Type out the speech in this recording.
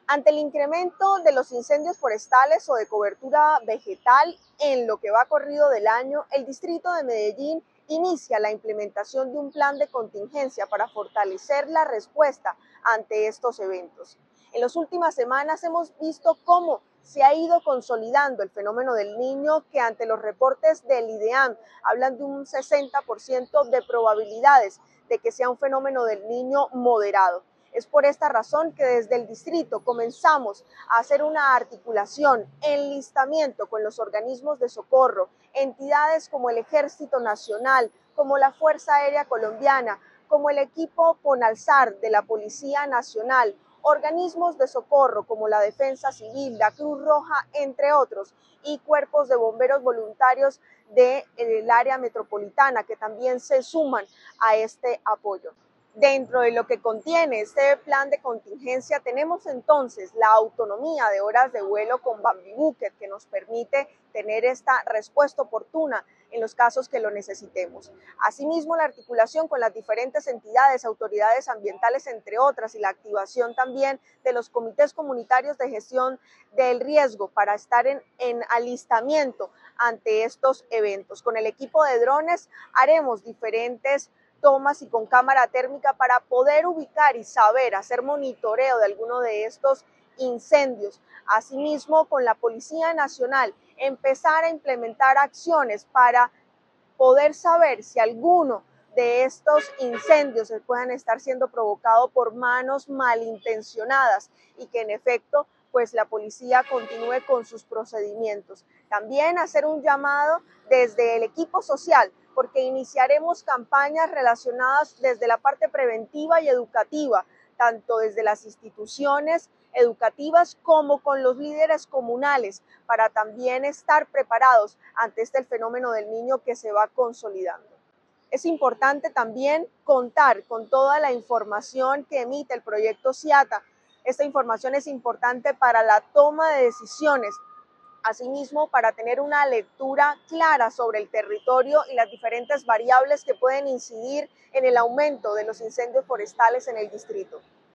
Ante el incremento de los incendios forestales o de cobertura vegetal en lo que va corrido del año, el Distrito de Medellín inicia la implementación de un plan de contingencia para fortalecer la respuesta ante estos eventos. En las últimas semanas hemos visto cómo se ha ido consolidando el fenómeno del Niño, que ante los reportes del IDEAM hablan de un 60% de probabilidades de que sea un fenómeno del Niño moderado. Es por esta razón que desde el distrito comenzamos a hacer una articulación, enlistamiento con los organismos de socorro, entidades como el Ejército Nacional, como la Fuerza Aérea Colombiana, como el equipo Ponalsar de la Policía Nacional, organismos de socorro como la Defensa Civil, la Cruz Roja, entre otros, y cuerpos de bomberos voluntarios del área metropolitana que también se suman a este apoyo. Dentro de lo que contiene este plan de contingencia tenemos entonces la autonomía de horas de vuelo con Bambibucket, que nos permite tener esta respuesta oportuna en los casos que lo necesitemos. Asimismo, la articulación con las diferentes entidades, autoridades ambientales, entre otras, y la activación también de los comités comunitarios de gestión del riesgo para estar en alistamiento ante estos eventos. Con el equipo de drones haremos diferentes tomas y con cámara térmica para poder ubicar y saber, hacer monitoreo de alguno de estos incendios. Asimismo, con la Policía Nacional, empezar a implementar acciones para poder saber si alguno de estos incendios puedan estar siendo provocados por manos malintencionadas y que en efecto pues la policía continúe con sus procedimientos. También hacer un llamado desde el equipo social, porque iniciaremos campañas relacionadas desde la parte preventiva y educativa, tanto desde las instituciones educativas como con los líderes comunales, para también estar preparados ante este fenómeno del Niño que se va consolidando. Es importante también contar con toda la información que emite el proyecto CIATA. Esta información es importante para la toma de decisiones, asimismo para tener una lectura clara sobre el territorio y las diferentes variables que pueden incidir en el aumento de los incendios forestales en el distrito.